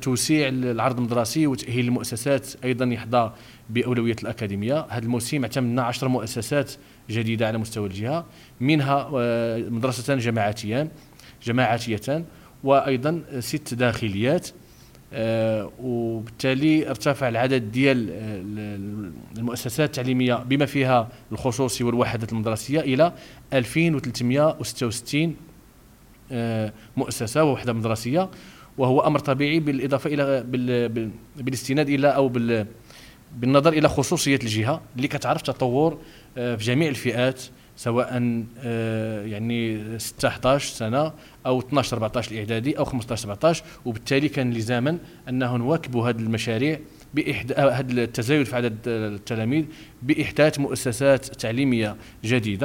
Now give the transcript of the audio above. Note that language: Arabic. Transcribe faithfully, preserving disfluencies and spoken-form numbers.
توسيع العرض المدرسي وتأهيل المؤسسات أيضا يحظى بأولوية الأكاديمية. هذا الموسم اعتمدنا عشر مؤسسات جديدة على مستوى الجهة، منها مدرستان جماعتيان جماعتيتان وأيضا ست داخليات. آه وبالتالي ارتفع العدد ديال المؤسسات التعليمية بما فيها الخصوصي والوحدات المدرسية إلى ألفين وثلاثمائة وستة وستين آه مؤسسة ووحدة مدرسية، وهو أمر طبيعي بالإضافة إلى بال بالاستناد إلى أو بال بالنظر إلى خصوصية الجهة اللي كتعرف تطور آه في جميع الفئات، سواء آه يعني ستة إحدى عشر سنة أو اثناش أربعطاش الإعدادي أو خمسطاش سبعطاش. وبالتالي كان لزاما أنه نواكبوا هذه المشاريع بإحداث هذا التزايد في عدد التلاميذ بإحداث مؤسسات تعليمية جديدة.